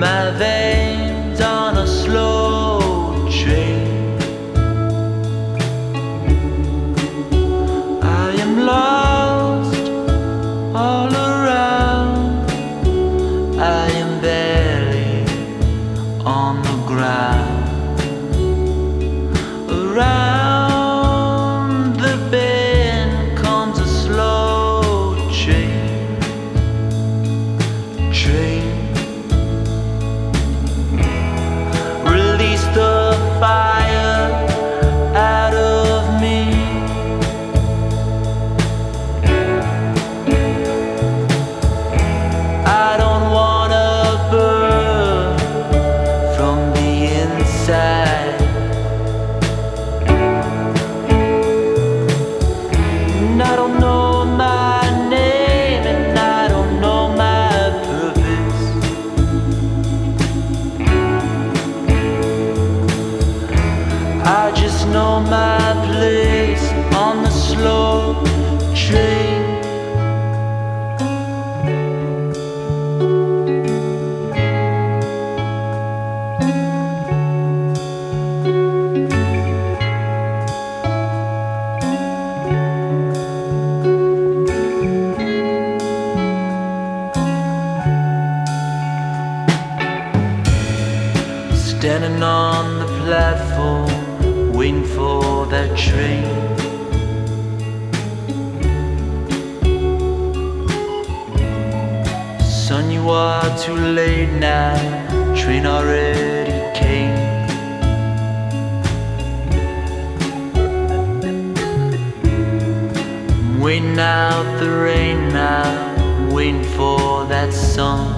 my veins on a slow train. I am lost all around. I am barely on the ground. Around the bend comes a slow train. Release the fire out of me. I don't wanna burn from the inside. And I don't know my name, and I don't know my purpose. I just know my place on the slow train. Standing on the platform, waiting for that train. Son, you are too late now, train already came. I'm waiting out the rain now, waiting for that sun.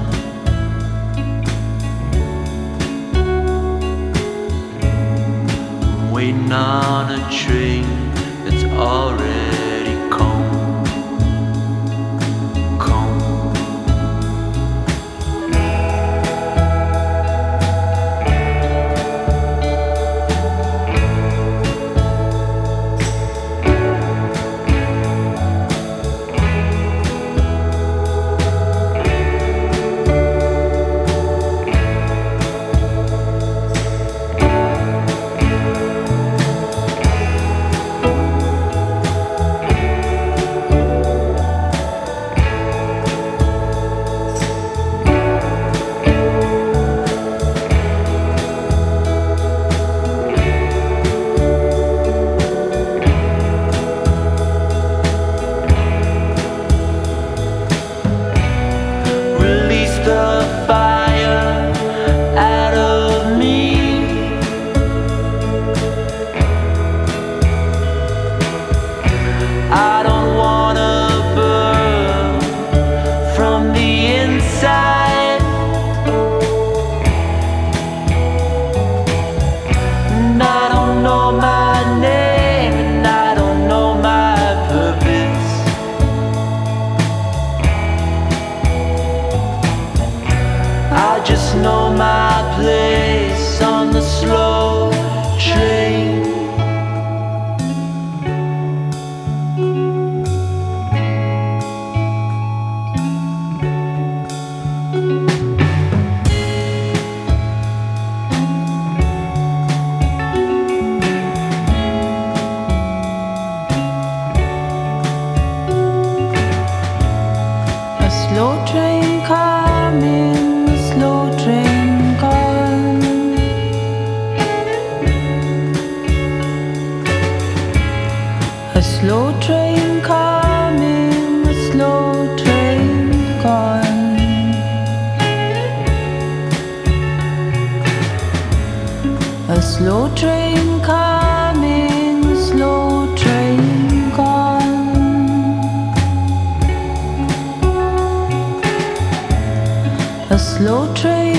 Waiting on a train that's already come. I just know my place on the slow train. A slow train coming, a slow train gone. A slow train coming, a slow train gone. A slow train coming, a slow train gone. A slow train